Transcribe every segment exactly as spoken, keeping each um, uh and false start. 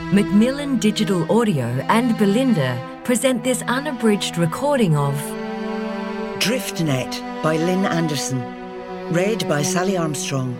Macmillan Digital Audio and Belinda present this unabridged recording of Driftnet by Lynn Anderson. Read by Sally Armstrong.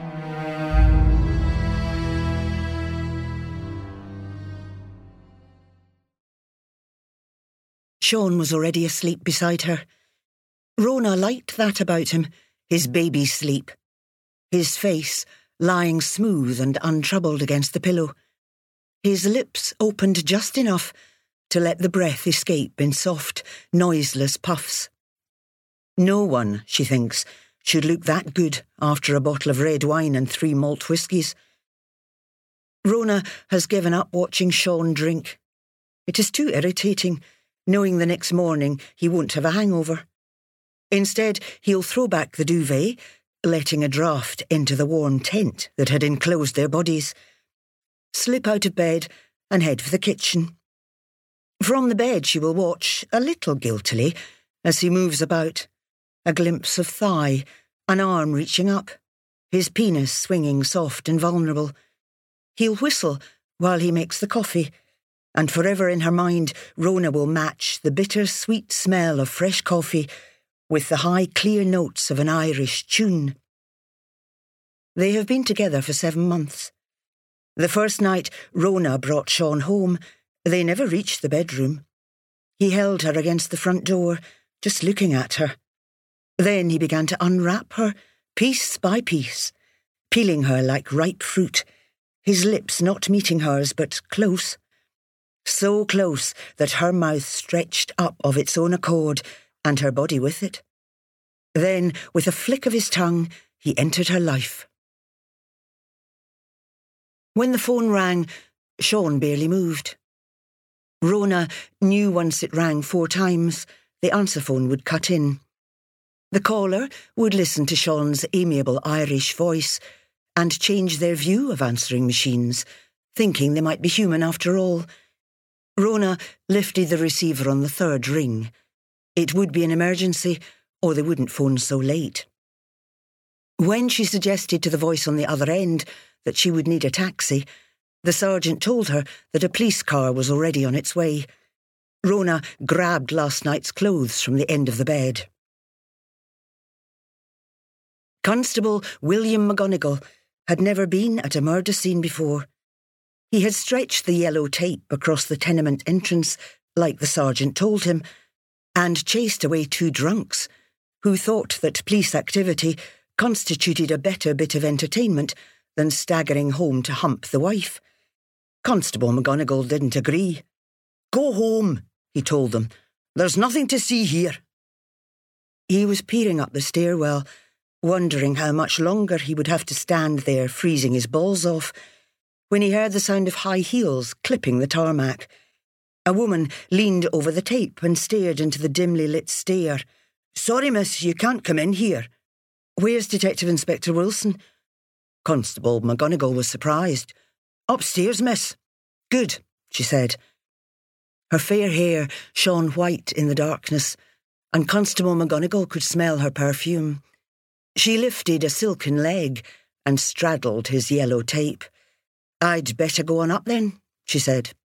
Sean was already asleep beside her. Rona liked that about him, his baby sleep. His face lying smooth and untroubled against the pillow. His lips opened just enough to let the breath escape in soft, noiseless puffs. No one, she thinks, should look that good after a bottle of red wine and three malt whiskies. Rona has given up watching Sean drink. It is too irritating, knowing the next morning he won't have a hangover. Instead, he'll throw back the duvet, letting a draught into the warm tent that had enclosed their bodies, slip out of bed and head for the kitchen. From the bed she will watch, a little guiltily, as he moves about, a glimpse of thigh, an arm reaching up, his penis swinging soft and vulnerable. He'll whistle while he makes the coffee, and forever in her mind Rona will match the bitter-sweet smell of fresh coffee with the high, clear notes of an Irish tune. They have been together for seven months. The first night Rona brought Sean home, they never reached the bedroom. He held her against the front door, just looking at her. Then he began to unwrap her, piece by piece, peeling her like ripe fruit, his lips not meeting hers but close. So close that her mouth stretched up of its own accord, and her body with it. Then, with a flick of his tongue, he entered her life. When the phone rang, Sean barely moved. Rona knew once it rang four times, the answer phone would cut in. The caller would listen to Sean's amiable Irish voice and change their view of answering machines, thinking they might be human after all. Rona lifted the receiver on the third ring. It would be an emergency, or they wouldn't phone so late. When she suggested to the voice on the other end that she would need a taxi, the sergeant told her that a police car was already on its way. Rona grabbed last night's clothes from the end of the bed. Constable William McGonigal had never been at a murder scene before. He had stretched the yellow tape across the tenement entrance, like the sergeant told him, and chased away two drunks who thought that police activity constituted a better bit of entertainment than staggering home to hump the wife. Constable McGonigal didn't agree. "Go home," he told them. "There's nothing to see here." He was peering up the stairwell, wondering how much longer he would have to stand there freezing his balls off, when he heard the sound of high heels clipping the tarmac. A woman leaned over the tape and stared into the dimly lit stair. "Sorry, miss, you can't come in here." "Where's Detective Inspector Wilson?" Constable McGonigal was surprised. "Upstairs, miss." "Good," she said. Her fair hair shone white in the darkness, and Constable McGonigal could smell her perfume. She lifted a silken leg and straddled his yellow tape. "I'd better go on up then," she said.